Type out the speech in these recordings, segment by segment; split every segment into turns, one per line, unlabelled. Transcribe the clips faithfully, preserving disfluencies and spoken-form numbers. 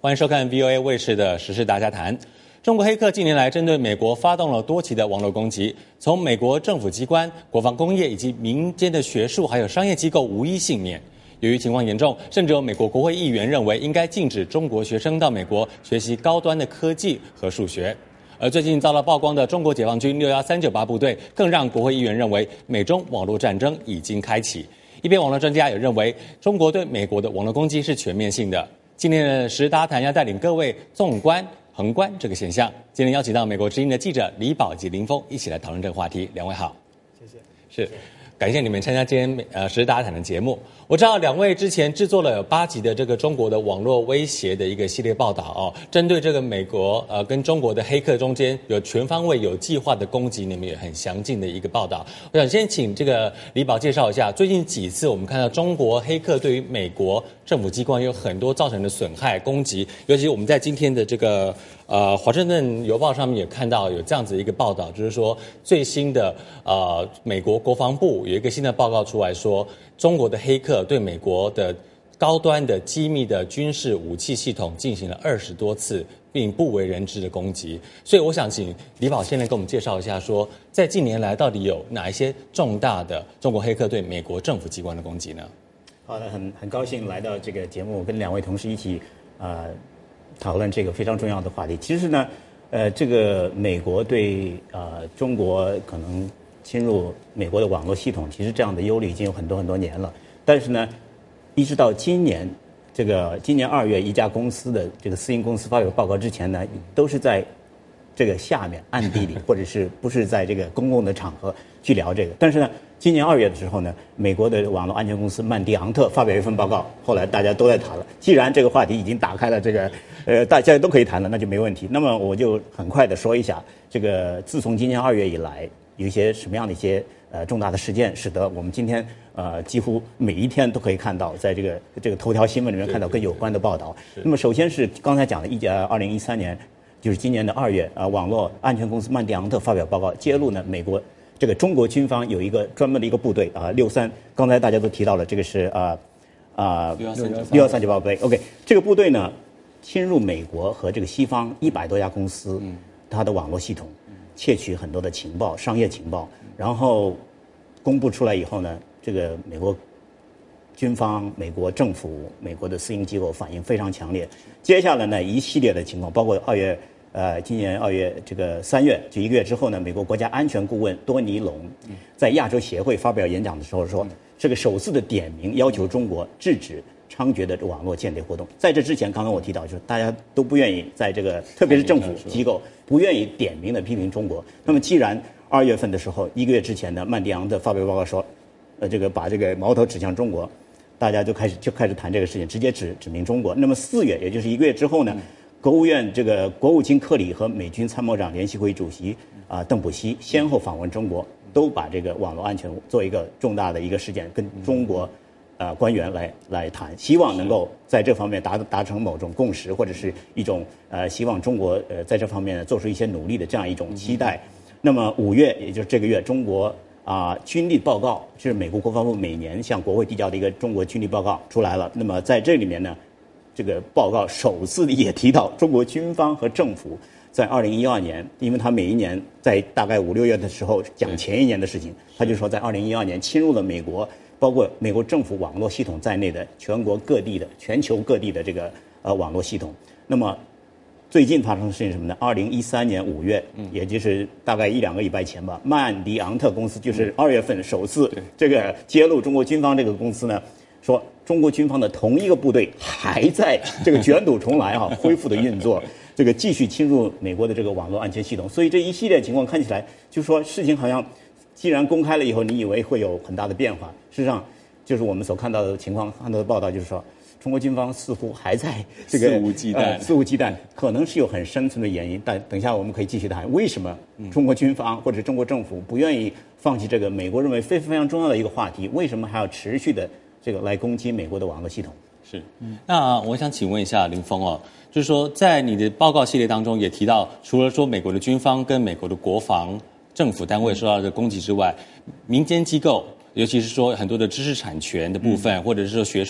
欢迎收看 V O A 卫视的时事大家谈。中国黑客近年来针对美国发动了多起的网络攻击，从美国政府机关、国防工业以及民间的学术还有商业机构无一幸免。由于情况严重，甚至有美国国会议员认为应该禁止中国学生到美国学习高端的科技和数学。而最近遭到曝光的中国解放军六一三九八部队，更让国会议员认为美中网络战争已经开启。一边网络专家也认为，中国对美国的网络攻击是全面性的。今天的时事大家谈要带领各位纵观、宏观这个现象。今天邀请到美国之音的记者李宝及林峰一起来讨论这个话题。两位好，
谢谢。
是。感谢你们参加今天呃时事大家谈的节目。我知道两位之前制作了有八集的这个中国的网络威胁的一个系列报道哦，针对这个美国呃跟中国的黑客中间有全方位有计划的攻击，你们也很详尽的一个报道。我想先请这个李宝介绍一下，最近几次我们看到中国黑客对于美国政府机关有很多造成的损害攻击，尤其我们在今天的这个呃华盛顿邮报上面也看到有这样子一个报道，就是说最新的呃美国国防部有一个新的报告出来说，中国的黑客对美国的高端的机密的军事武器系统进行了二十多次并不为人知的攻击。所以我想请李宝先来给我们介绍一下说，在近年来到底有哪一些重大的中国黑客对美国政府机关的攻击呢？
好的，很很高兴来到这个节目，跟两位同事一起呃讨论这个非常重要的话题。其实呢，呃，这个美国对呃中国可能侵入美国的网络系统，其实这样的忧虑已经有很多很多年了。但是呢，一直到今年，这个今年二月，一家公司的这个私营公司发表报告之前呢，都是在这个下面暗地里，或者是不是在这个公共的场合去聊这个。但是呢，今年二月的时候呢，美国的网络安全公司曼迪昂特发表一份报告，后来大家都在谈了。既然这个话题已经打开了，这个呃大家都可以谈了，那就没问题。那么我就很快的说一下，这个自从今年二月以来，有一些什么样的一些呃重大的事件，使得我们今天呃几乎每一天都可以看到，在这个这个头条新闻里面看到跟有关的报道。那么首先是刚才讲的一家二零一三年。就是今年的二月，啊、呃，网络安全公司曼迪昂特发表报告，揭露呢，美国这个中国军方有一个专门的一个部队啊，六三，刚才大家都提到了，这个是啊啊六幺三九八部队 ，OK， 这个部队呢，侵入美国和这个西方一百多家公司，嗯，它的网络系统，窃取很多的情报，商业情报，然后公布出来以后呢，这个美国军方、美国政府、美国的私营机构反应非常强烈。接下来呢，一系列的情况，包括二月，呃，今年二月这个三月，就一个月之后呢，美国国家安全顾问多尼龙在亚洲协会发表演讲的时候说，这个首次的点名要求中国制止猖獗的网络间谍活动。在这之前，刚刚我提到，就是大家都不愿意在这个，特别是政府机构不愿意点名的批评中国。那么，既然二月份的时候，一个月之前呢，曼迪昂特发表报告说，呃，这个把这个矛头指向中国。大家就开始就开始谈这个事情，直接指指明中国。那么四月，也就是一个月之后呢，国务院这个国务卿克里和美军参谋长联席会议主席啊、呃、邓普西先后访问中国，都把这个网络安全做一个重大的一个事件，跟中国呃官员来来谈，希望能够在这方面达达成某种共识，或者是一种呃希望中国呃在这方面做出一些努力的这样一种期待。那么五月，也就是这个月，中国。啊、呃，军力报告是美国国防部每年向国会递交的一个中国军力报告出来了。那么在这里面呢，这个报告首次也提到中国军方和政府在二零一二年，因为他每一年在大概五六月的时候讲前一年的事情，他就说在二零一二年侵入了美国，包括美国政府网络系统在内的全国各地的、全球各地的这个呃网络系统。那么最近发生的事情是什么呢？二零一三年五月，也就是大概一两个礼拜前吧，曼迪昂特公司就是二月份首次这个揭露中国军方这个公司呢，说中国军方的同一个部队还在这个卷土重来哈、啊，恢复的运作，这个继续侵入美国的这个网络安全系统。所以这一系列情况看起来，就说事情好像既然公开了以后，你以为会有很大的变化，事实上就是我们所看到的情况，看到的报道就是说。中国军方似乎还在这个
肆无忌惮、
呃，肆无忌惮，可能是有很深层的原因。但等一下我们可以继续谈，为什么中国军方或者中国政府不愿意放弃这个美国认为非非常重要的一个话题？为什么还要持续的这个来攻击美国的网络系统？
是，那我想请问一下林峰哦，就是说在你的报告系列当中也提到，除了说美国的军方跟美国的国防政府单位受到的攻击之外，民间机构。尤其是说很多的知识产权的部分，嗯、或者是说学术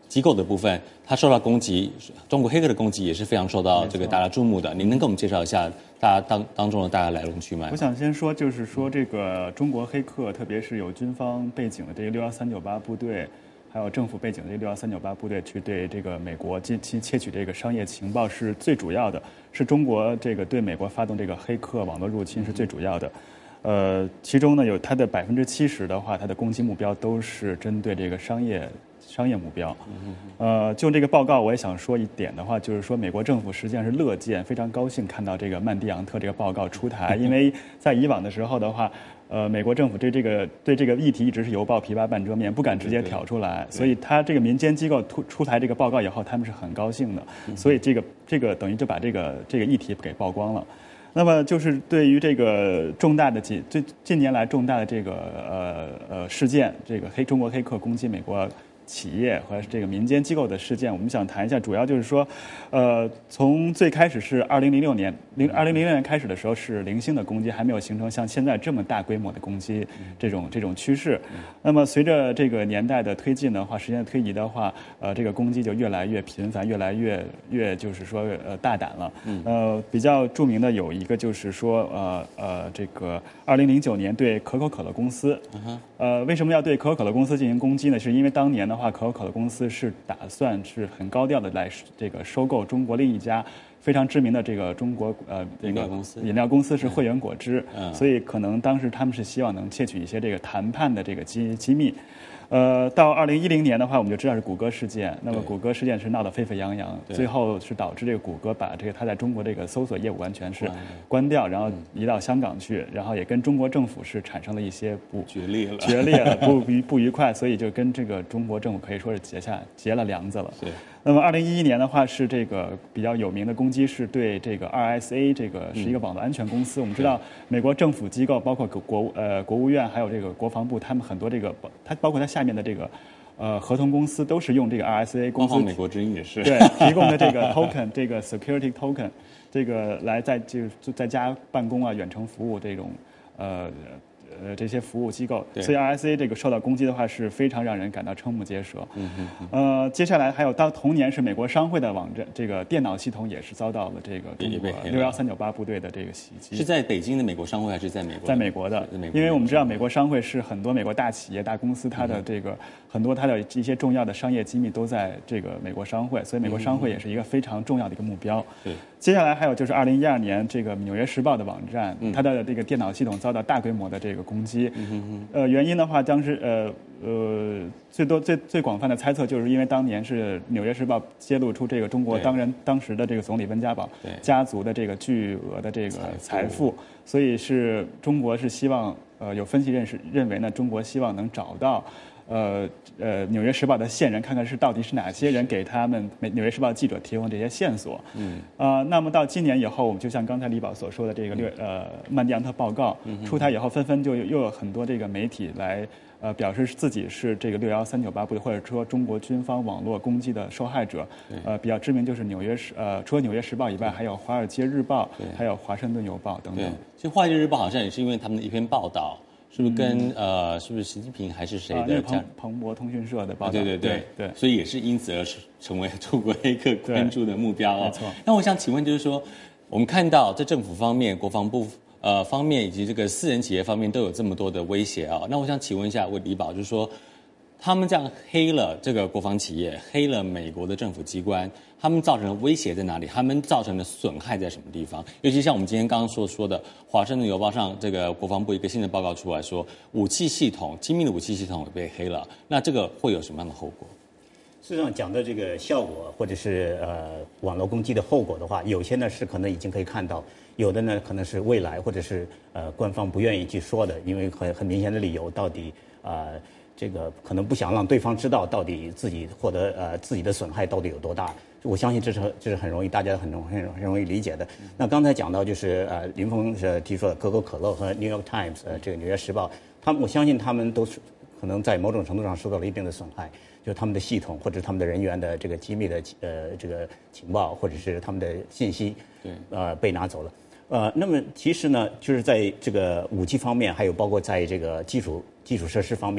机构的部分，它受到攻击，中国黑客的攻击也是非常受到这个大家注目的。您能给我们介绍一下大家当当中的大概来龙去脉？
我想先说，就是说这个中国黑客，特别是有军方背景的这个六幺三九八部队，还有政府背景的这个六幺三九八部队，去对这个美国进行窃取这个商业情报是最主要的，是中国这个对美国发动这个黑客网络入侵是最主要的。呃，其中呢有它的百分之七十的话，它的攻击目标都是针对这个商业商业目标。呃，就这个报告，我也想说一点的话，就是说美国政府实际上是乐见、非常高兴看到这个曼蒂昂特这个报告出台，因为在以往的时候的话，呃，美国政府对这个对这个议题一直是犹抱琵琶半遮面，不敢直接挑出来，所以他这个民间机构出出台这个报告以后，他们是很高兴的，所以这个这个等于就把这个这个议题给曝光了。那么就是对于这个重大的近最近年来重大的这个呃呃事件，这个黑中国黑客攻击美国企业和这个民间机构的事件，我们想谈一下，主要就是说，呃，从最开始是二零零六年，零二零零六年开始的时候是零星的攻击，还没有形成像现在这么大规模的攻击这种这种趋势。那么随着这个年代的推进的话，时间的推移的话，呃，这个攻击就越来越频繁，越来越越就是说呃大胆了。呃，比较著名的有一个就是说，呃呃，这个二零零九年对可口可乐公司，呃，为什么要对可口可乐公司进行攻击呢？是因为当年的话，可口可乐公司是打算是很高调的来这个收购中国另一家非常知名的这个中国呃这个
饮料公司，
饮料公司是汇源果汁，
嗯，
所以可能当时他们是希望能窃取一些这个谈判的这个机机密。呃，到二零一零年的话，我们就知道是谷歌事件。那么谷歌事件是闹得沸沸扬扬，最后是导致这个谷歌把这个它在中国这个搜索业务完全是关掉，然后移到香港去，然后也跟中国政府是产生了一些不
决裂了，
决裂了，不愉不愉快，所以就跟这个中国政府可以说是结下结了梁子了。
对。
那么，二零一一年的话是这个比较有名的攻击，是对这个 R S A 这个是一个网络安全公司。我们知道，美国政府机构包括国呃国务院还有这个国防部，他们很多这个它包括它下面的这个呃合同公司都是用这个 R S A 公司。
美国之音也是。
对，提供的这个 token 这个 security token 这个来在就在家办公啊、远程服务这种呃。呃，这些服务机构，所以 R S A 这个受到攻击的话是非常让人感到瞠目结舌。
嗯嗯嗯。
呃，接下来还有到同年是美国商会的网站，这个电脑系统也是遭到了这个中国六幺三九八部队的这个袭击。
是在北京的美国商会还是在美国？
在美国的，因为我们知道美国商会是很多美国大企业、大公司，它的这个、嗯、很多它的一些重要的商业机密都在这个美国商会，所以美国商会也是一个非常重要的一个目标。
对。
接下来还有就是二零一二年这个《纽约时报》的网站，嗯、它的这个电脑系统遭到大规模的这个攻击。
嗯、
呃，原因的话，当时呃呃最多最最广泛的猜测，就是因为当年是《纽约时报》揭露出这个中国当人当时的这个总理温家宝家族的这个巨额的这个财富，所以是中国是希望呃有分析认识认为呢，中国希望能找到。呃呃，《纽约时报》的线人，看看是到底是哪些人给他们《纽约时报》记者提供这些线索。
嗯。
啊、呃，那么到今年以后，我们就像刚才李宝所说的，这个六呃曼蒂昂特报告出台以后，纷纷就又有很多这个媒体来呃表示自己是这个六幺三九八部队或者说中国军方网络攻击的受害者。呃，比较知名就是纽约时呃，除了《纽约时报》以外，还有《华尔街日报》，还有《华盛顿邮报》等等。
其实《华尔街日报》好像也是因为他们的一篇报道。是不是跟、嗯、呃，是不是习近平还是谁的？
啊、彭彭博通讯社的报道。
对对对
对, 对，
所以也是因此而成为中国黑客关注的目标哦。
没错。
那我想请问，就是说，我们看到在政府方面、国防部呃方面以及这个私人企业方面都有这么多的威胁啊、哦。那我想请问一下，问李宝，就是说，他们这样黑了这个国防企业，黑了美国的政府机关，他们造成的威胁在哪里？他们造成的损害在什么地方？尤其像我们今天刚刚所说的，《华盛顿邮报》上这个国防部一个新的报告出来说，武器系统、机密的武器系统被黑了，那这个会有什么样的后果？
事实上讲的这个效果，或者是呃网络攻击的后果的话，有些呢是可能已经可以看到，有的呢可能是未来或者是呃官方不愿意去说的，因为很很明显的理由，到底啊。呃这个可能不想让对方知道到底自己获得呃自己的损害到底有多大，我相信这是这是很容易大家很容很很容易理解的。那刚才讲到就是呃林峰是提出了可口可乐和 New York Times 呃这个纽约时报，他们我相信他们都是可能在某种程度上受到了一定的损害，就是他们的系统或者他们的人员的这个机密的呃这个情报或者是他们的信息
对
呃被拿走了。呃，那么其实呢，就是在这个武器方面，还有包括在这个基础基础设施方面。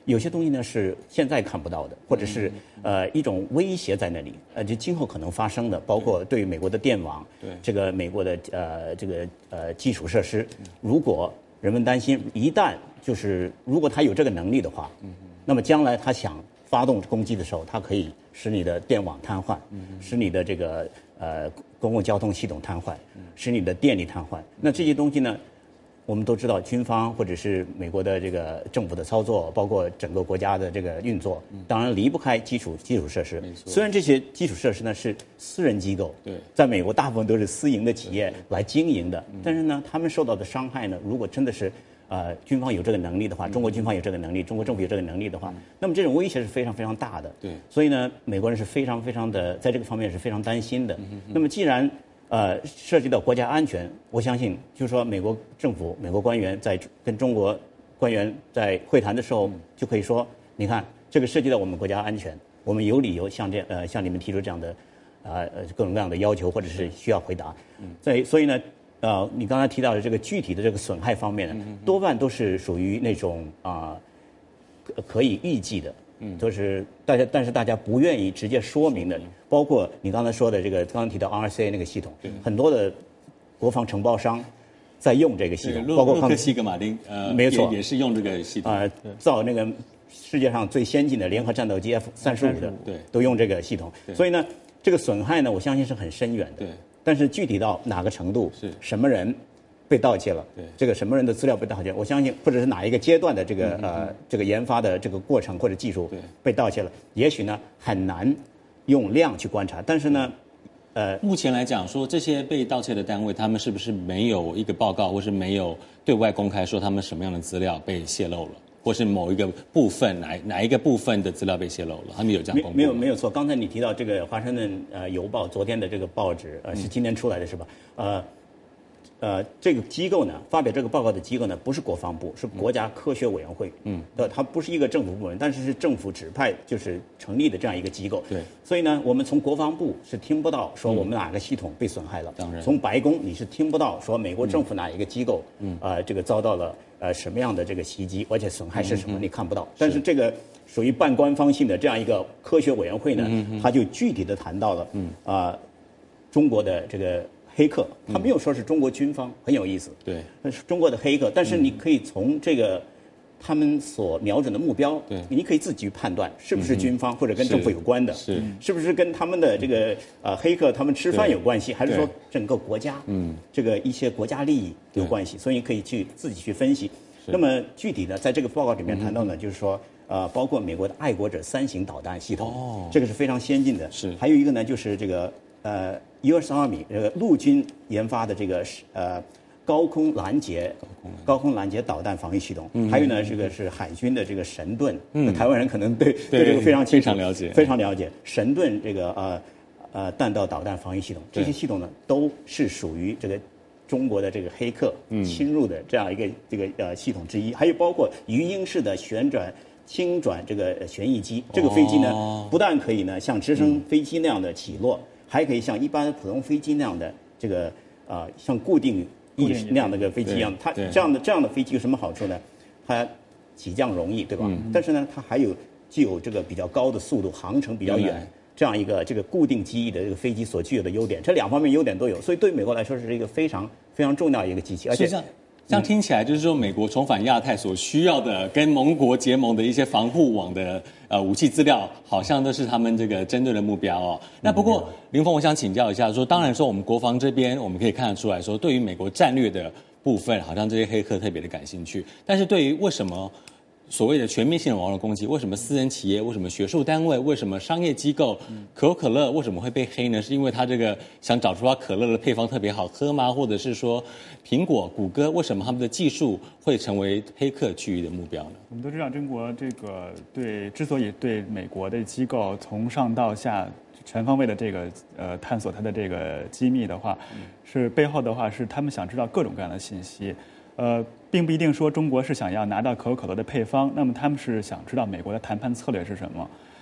有些东西呢是现在看不到的，或者是呃一种威胁在那里，呃，就今后可能发生的，包括对美国的电网，
对
这个美国的呃这个呃基础设施，如果人们担心一旦就是如果他有这个能力的话，那么将来他想发动攻击的时候，它可以使你的电网瘫痪，使你的这个呃公共交通系统瘫痪，使你的电力瘫痪。那这些东西呢，我们都知道，军方或者是美国的这个政府的操作，包括整个国家的这个运作，当然离不开基础基础设施。虽然这些基础设施呢是私人机构，
对，
在美国大部分都是私营的企业来经营的，但是呢，他们受到的伤害呢，如果真的是呃，军方有这个能力的话，中国军方有这个能力，中国政府有这个能力的话，那么这种威胁是非常非常大的。
对，
所以呢，美国人是非常非常的在这个方面是非常担心的。那么既然呃涉及到国家安全，我相信就是说美国政府、美国官员在跟中国官员在会谈的时候，就可以说，你看这个涉及到我们国家安全，我们有理由向这呃向你们提出这样的呃各种各样的要求，或者是需要回答。在所以呢。呃，你刚才提到的这个具体的这个损害方面呢，多半都是属于那种啊、呃、可以预计的，嗯，就是大家但是大家不愿意直接说明的，包括你刚才说的这个刚刚提到 R C A 那个系统，很多的国防承包商在用这个系统，包括
洛克希格马丁，呃，
没错，
也, 也是用这个系统
啊、呃，造那个世界上最先进的联合战斗机 F 三十五的，
对，
都用这个系统，所以呢，这个损害呢，我相信是很深远的，
对。
但是具体到哪个程度，
是
什么人被盗窃了，
对，
这个什么人的资料被盗窃，我相信或者是哪一个阶段的这个、嗯、呃这个研发的这个过程或者技术被盗窃了，也许呢很难用量去观察，但是呢，呃，
目前来讲说这些被盗窃的单位，他们是不是没有一个报告，或是没有对外公开说他们什么样的资料被泄露了？或是某一个部分哪哪一个部分的资料被泄露了？他们有这样公布？
没有没有错。刚才你提到这个《华盛顿呃邮报》昨天的这个报纸，呃是今天出来的是吧？呃呃，这个机构呢，发表这个报告的机构呢，不是国防部，是国家科学委员会。嗯，对，它不是一个政府部门，但是是政府指派就是成立的这样一个机构。
对。
所以呢，我们从国防部是听不到说我们哪个系统被损害了。
当然。
从白宫你是听不到说美国政府哪一个机构，嗯，呃，这个遭到了。呃，什么样的这个袭击，而且损害是什么，你看不到。但是这个属于半官方性的这样一个科学委员会呢，他就具体的谈到了，啊，中国的这个黑客，他没有说是中国军方，很有意思。
对，
那是中国的黑客，但是你可以从这个他们所瞄准的目标，
对，
你可以自己去判断是不是军方或者跟政府有关的，
是
是不是跟他们的这个呃黑客他们吃饭有关系，还是说整个国家，嗯，这个一些国家利益有关系，所以可以去自己去分析。那么具体的，在这个报告里面谈到呢，就是说，呃，包括美国的爱国者三型导弹系统，
哦，
这个是非常先进的。
是。还
有一个呢，就是这个呃 U S Army 这个陆军研发的这个呃高空拦截高空拦截导弹防御系统。嗯。还有呢，这个是海军的这个神盾。嗯。台湾人可能对对这个非常清楚，
非常了解，
非常了解。神盾这个呃呃弹道导弹防御系统，这些系统呢都是属于这个。中国的这个黑客侵入的这样一个这个呃系统之一，还有包括鱼鹰式的旋转轻转这个旋翼机，这个飞机呢不但可以呢像直升飞机那样的起落，还可以像一般普通飞机那样的这个呃像固定翼那样的个飞机一样，它这样的这样的飞机有什么好处呢？它起降容易，对吧？但是呢，它还有具有这个比较高的速度，航程比较远。这样一个这个固定机翼的这个飞机所具有的优点，这两方面优点都有，所以对于美国来说是一个非常非常重要的一个机器。而且
这样这样听起来就是说，美国重返亚太所需要的跟盟国结盟的一些防护网的呃武器资料，好像都是他们这个针对的目标哦。那不过林峰，我想请教一下，说当然说我们国防这边我们可以看得出来说，对于美国战略的部分，好像这些黑客特别的感兴趣，但是对于为什么？所谓的全面性的网络攻击，为什么私人企业、为什么学术单位、为什么商业机构，可口可乐为什么会被黑呢？是因为它这个想找出它可乐的配方特别好喝吗？或者是说，苹果、谷歌为什么他们的技术会成为黑客区域的目标呢？
我们都知道，中国这个对之所以对美国的机构从上到下全方位的这个呃探索它的这个机密的话，是背后的话是他们想知道各种各样的信息。呃，并不一定说中国是想要拿到可口可乐的配方，那么他们是想知道美国的谈判策略是什么。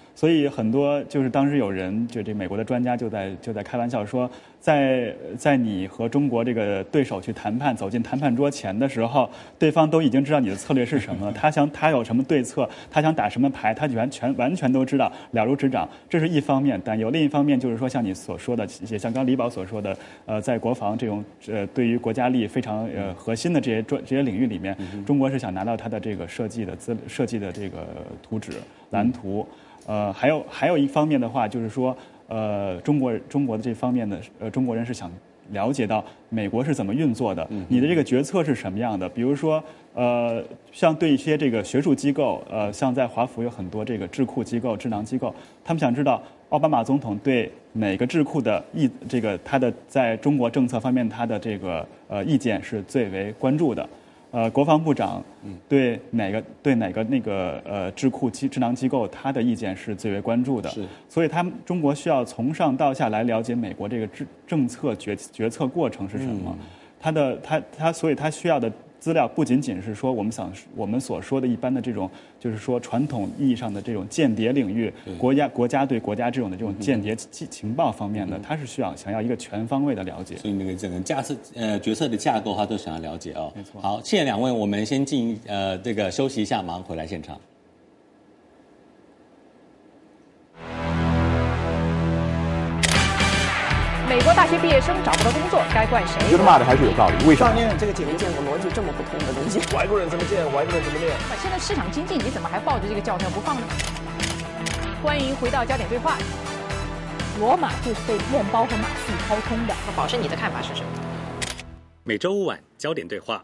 所以很多就是当时有人就这美国的专家就在就在开玩笑说，在在你和中国这个对手去谈判，走进谈判桌前的时候，对方都已经知道你的策略是什么了，他想他有什么对策，他想打什么牌，他完全完全都知道，了如指掌。这是一方面，但有另一方面就是说，像你所说的，也像刚李宝所说的，呃，在国防这种呃对于国家利益非常呃核心的这些专这些领域里面，中国是想拿到它的这个设计的资设计的这个图纸蓝图。呃，还有还有一方面的话，就是说，呃，中国中国的这方面的呃，中国人是想了解到美国是怎么运作的，你的这个决策是什么样的。比如说，呃，像对一些这个学术机构，呃，像在华府有很多这个智库机构、智囊机构，他们想知道奥巴马总统对哪个智库的意这个他的在中国政策方面他的这个呃意见是最为关注的。呃，国防部长对哪个对哪个那个呃智库机智囊机构，他的意见是最为关注的。
是，
所以他们中国需要从上到下来了解美国这个政政策决决策过程是什么，嗯、他的他他所以他需要的资料不仅仅是说我们想我们所说的一般的这种，就是说传统意义上的这种间谍领域，国家国家对国家这种的这种间谍情情报方面的，他是需要想要一个全方位的了解。
所以那个整个架设呃决策的架构，他都想要了解哦。
没错。
好，谢谢两位，我们先进呃这个休息一下，马上回来现场。
美国大学毕业生找不到工作，该怪谁？
觉得骂的还是有道理，为什么？
念这个节目见过逻辑这么不通的东西，外国人怎么见，外国人怎么念。
现在市场经济，你怎么还抱着这个教条不放呢？欢迎回到焦点对话。罗马就是被面包和马戏掏空的。
宝师，你的看法是什么？
每周五晚焦点对话，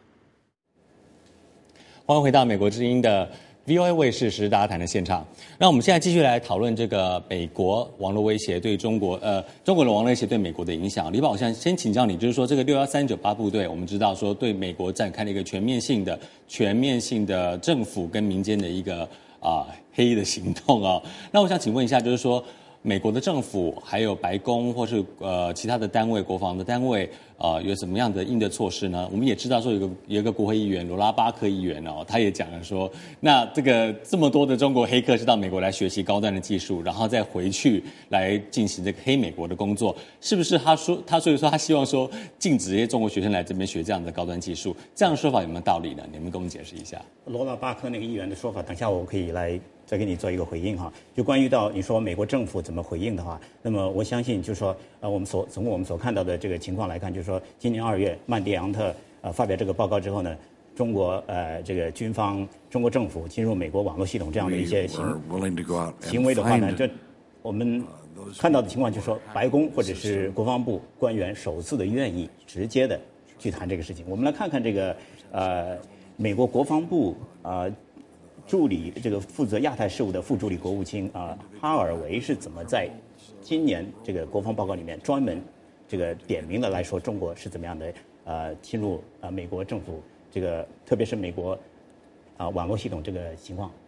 欢迎回到美国之音的 V O A 卫视时事大家谈的现场。那我们现在继续来讨论这个美国网络威胁对中国，呃，中国的网络威胁对美国的影响。李宝，我想先请教你，就是说这个六幺三九八部队，我们知道说对美国展开了一个全面性的、全面性的政府跟民间的一个啊、呃、黑的行动啊、哦。那我想请问一下，就是说美国的政府还有白宫或是呃其他的单位、国防的单位，呃，有什么样的应对措施呢？我们也知道说有个有一个国会议员罗拉巴克议员哦，他也讲了说，那这个这么多的中国黑客是到美国来学习高端的技术，然后再回去来进行这个黑美国的工作，是不是？他说他所以说他希望说禁止这些中国学生来这边学这样的高端技术，这样的说法有没有道理呢？你们跟我们解释一下。
罗拉巴克那个议员的说法，等下我可以来再给你做一个回应哈。就关于到你说美国政府怎么回应的话，那么我相信就是说，呃，我们所从我们所看到的这个情况来看，就是说今年二月曼迪扬特呃发表这个报告之后呢，中国呃这个军方、中国政府进入美国网络系统这样的一些行行为的话呢，这我们看到的情况就是说，白宫或者是国防部官员首次的愿意直接的去谈这个事情。我们来看看这个呃美国国防部啊。呃助理这个负责亚太事务的副助理国务卿啊、呃、哈尔维是怎么在今年这个国防报告里面专门这个点名的来说中国是怎么样的呃侵入啊、呃、美国政府这个特别是美国啊、呃、网络系统这个情况。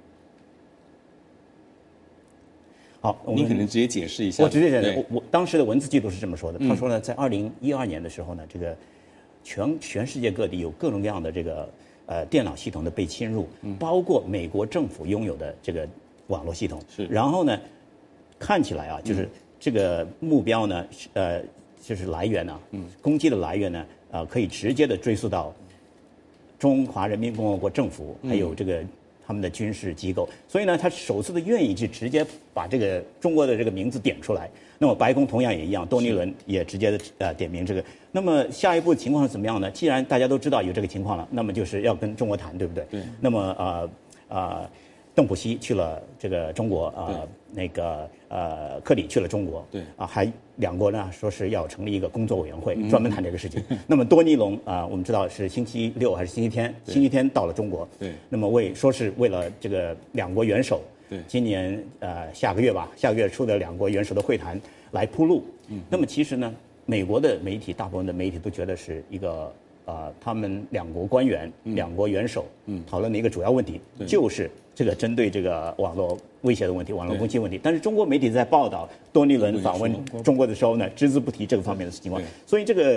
好，
您可能直接解释一下。
我直接解释，我我当时的文字记录是这么说的，他说呢，在二零一二年的时候呢，这个全全世界各地有各种各样的这个。呃，电脑系统的被侵入，包括美国政府拥有的这个网络系统。
是。
然后呢，看起来啊，就是这个目标呢，呃，就是来源啊，嗯，攻击的来源呢，呃，可以直接的追溯到中华人民共和国政府，还有这个他们的军事机构。所以呢，他首次的愿意去直接把这个中国的这个名字点出来。那么白宫同样也一样，多尼伦也直接的呃点名这个。那么下一步情况是怎么样呢？既然大家都知道有这个情况了，那么就是要跟中国谈，对不对？
对。
那么呃呃，邓普西去了这个中国啊、呃，那个呃克里去了中国，
对。
啊，还两国呢说是要成立一个工作委员会，专门谈这个事情。嗯、那么多尼龙啊、呃，我们知道是星期六还是星期天？星期天到了中国。
对。
那么为说是为了这个两国元首。
对，
今年呃下个月吧，下个月初的两国元首的会谈来铺路。嗯，那么其实呢，美国的媒体大部分的媒体都觉得是一个呃，他们两国官员、嗯、两国元首嗯讨论的一个主要问题，就是这个针对这个网络威胁的问题、网络攻击问题。但是中国媒体在报道多尼伦访问中国的时候呢，只字不提这个方面的情况。所以这个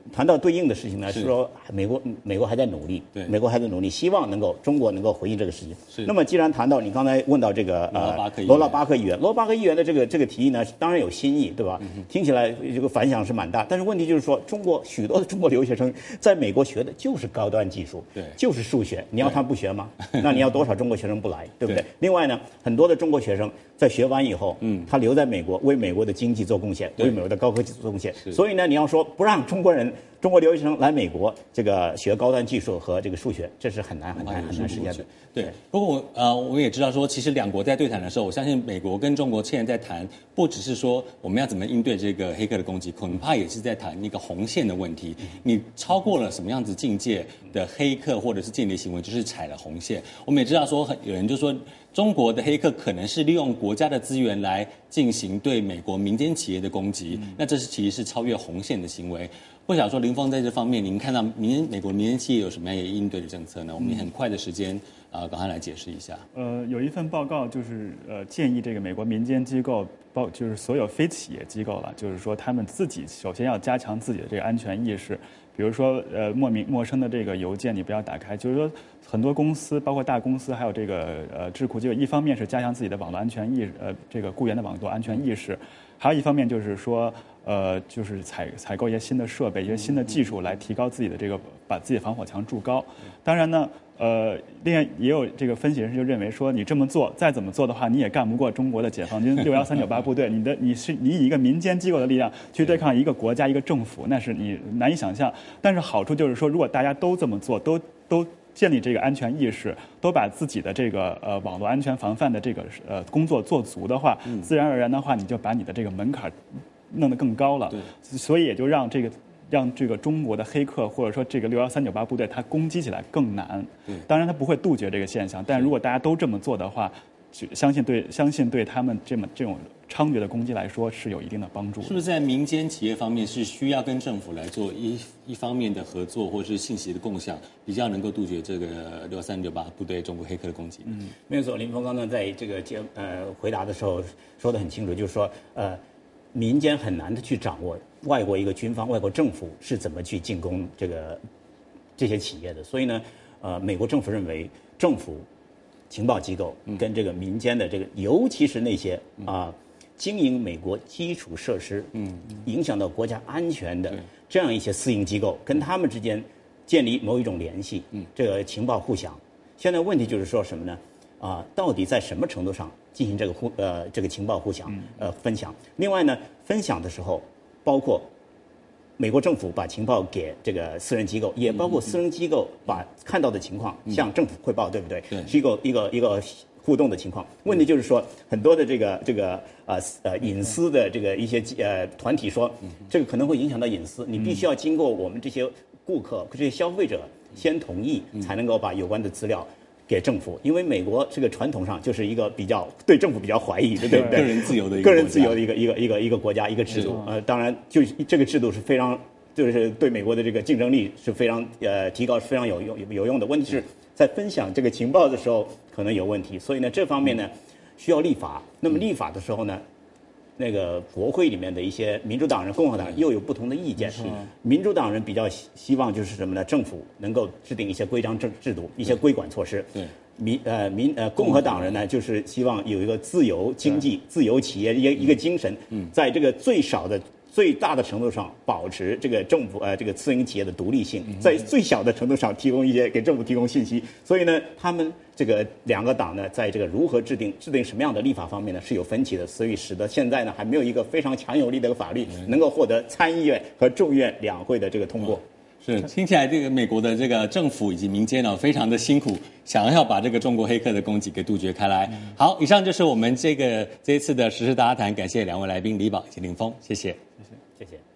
谈到对应的事情呢，是说美国美国还在努力，
对，
美国还在努力，希望能够中国能够回应这个事情。
是。
那么既然谈到你刚才问到这个呃罗拉巴克议员，罗拉巴克议员的这个这个提议呢，当然有新意，对吧？嗯、听起来这个反响是蛮大，但是问题就是说，中国许多的中国留学生在美国学的就是高端技术，
对，
就是数学，你要他不学吗？那你要多少中国学生不来，对不对？对，另外呢，很多的中国学生在学完以后，嗯，他留在美国为美国的经济做贡献，为美国的高科技做贡献，所以呢，你要说不让中国人。中国留学生来美国，这个学高端技术和这个数学，这是很难很难很难实现的。
对，不过我呃我也知道说，其实两国在对谈的时候，我相信美国跟中国现在在谈，不只是说我们要怎么应对这个黑客的攻击，恐怕也是在谈一个红线的问题。你超过了什么样子境界的黑客或者是间谍行为，就是踩了红线。我们也知道说，有人就说。中国的黑客可能是利用国家的资源来进行对美国民间企业的攻击，嗯、那这是其实是超越红线的行为。不晓得说林峰在这方面，您看到民美国民间企业有什么样的应对的政策呢？我们也很快的时间啊、呃，赶快来解释一下。
呃，有一份报告就是呃建议这个美国民间机构，包就是所有非企业机构了，就是说他们自己首先要加强自己的这个安全意识。比如说，呃，莫名陌生的这个邮件你不要打开。就是说，很多公司，包括大公司，还有这个呃智库机构，一方面是加强自己的网络安全意识，呃，这个雇员的网络安全意识，还有一方面就是说，呃，就是采采购一些新的设备、一些新的技术来提高自己的这个，把自己的防火墙筑高。当然呢。呃，另外也有这个分析人士就认为说，你这么做，再怎么做的话，你也干不过中国的解放军六幺三九八部队。你的你是你以一个民间机构的力量去对抗一个国家一个政府，那是你难以想象。但是好处就是说，如果大家都这么做，都都建立这个安全意识，都把自己的这个呃网络安全防范的这个呃工作做足的话，自然而然的话，你就把你的这个门槛弄得更高了。所以也就让这个。让这个中国的黑客或者说这个六幺三九八部队，它攻击起来更难。当然它不会杜绝这个现象，但如果大家都这么做的话，相信对相信对他们这么这种猖獗的攻击来说是有一定的帮助的。
是不是在民间企业方面是需要跟政府来做一一方面的合作，或者是信息的共享，比较能够杜绝这个六幺三九八部队中国黑客的攻击？
嗯，没有错。林峰刚刚在这个节呃回答的时候说得很清楚，就是说呃民间很难的去掌握。外国一个军方、外国政府是怎么去进攻这个这些企业的？所以呢，呃，美国政府认为，政府、情报机构跟这个民间的这个，尤其是那些啊、呃、经营美国基础设施、嗯，影响到国家安全的这样一些私营机构，跟他们之间建立某一种联系，嗯，这个情报互享。现在问题就是说什么呢？啊、呃，到底在什么程度上进行这个互呃这个情报互享呃分享？另外呢，分享的时候。包括美国政府把情报给这个私人机构，也包括私人机构把看到的情况向政府汇报，对不对？
对，
是一个一个一个互动的情况。问题就是说，很多的这个这个呃呃隐私的这个一些呃团体说，这个可能会影响到隐私，你必须要经过我们这些顾客、这些消费者先同意，才能够把有关的资料。给政府，因为美国这个传统上就是一个比较对政府比较怀疑的，对不对？
个人自由的一个
个人自由的一个一个一个一个国家一个制度。呃，当然，就这个制度是非常，就是对美国的这个竞争力是非常呃提高是非常有用有用的。问题是在分享这个情报的时候可能有问题，所以呢这方面呢需要立法。那么立法的时候呢？那个国会里面的一些民主党人、共和党人又有不同的意见。是民主党人比较希希望就是什么呢？政府能够制定一些规章制制度、一些规管措施。
对。
民呃民呃共和党人呢，就是希望有一个自由经济、自由企业一个一个精神，在这个最少的。最大的程度上保持这个政府呃这个私营企业的独立性，在最小的程度上提供一些给政府提供信息。所以呢，他们这个两个党呢，在这个如何制定制定什么样的立法方面呢是有分歧的，所以使得现在呢还没有一个非常强有力的法律能够获得参议院和众议院两会的这个通过。
是，听起来这个美国的这个政府以及民间呢、哦，非常的辛苦，想要把这个中国黑客的攻击给杜绝开来。好，以上就是我们这个这一次的时事大家谈，感谢两位来宾李宝以及林峰，谢谢，
谢谢，谢谢。